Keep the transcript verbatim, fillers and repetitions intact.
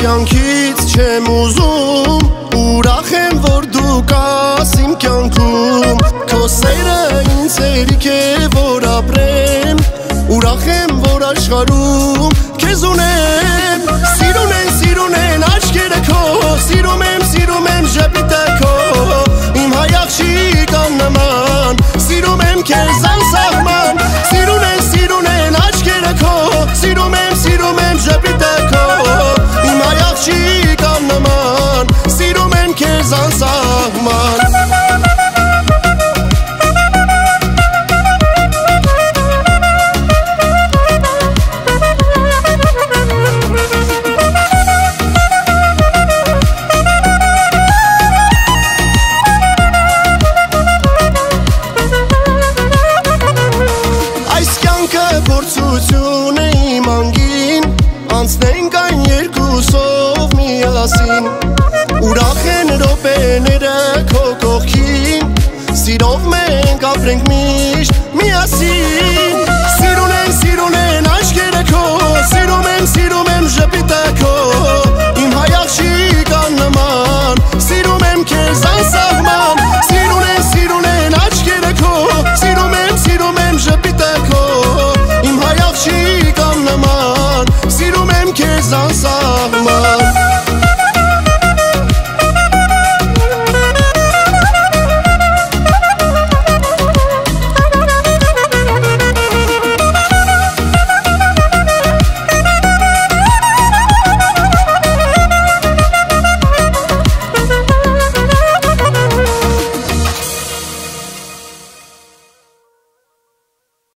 կյանքից չեմ ուզում, ուրախ եմ, որ դու կաս իմ կյանքում, քո սերը ինձ հերիք է, որ ապրեմ, ուրախ եմ, որ աշխարհում քեզ ունեմ, սիրուն են, սիրուն են աչքերը քո, սիրում եմ, սիրում եմ ժպիտը քո, իմ հայ աղջիկան նման, սիրում եմ քեզ անսահման, սիրուն են, սիրուն են աչքերը քո, սիրում եմ, սիրում եմ ժպիտը քո, իմ հայ աղջիկան նման, սիրում եմ քեզ անսահման։ Փորձություն է իմ անգին, անցնենք այն երկուսով միասին, ուրախ են րոպեները քո կողքին, սիրով մենք ապրենք միշտ միասին, սիրուն են, սիրուն են աչքերը քո, սիրում եմ, սիրում եմ ժպիտը քո, իմ հայ աղջիկան նման, սիրում եմ քեզ անսահման, սիրուն են, սիրուն են աչքերը քո, սիրում եմ, սիրում եմ ժպիտը քո, իմ հայ աղջիկան նման, սիրում եմ քեզ անսահման։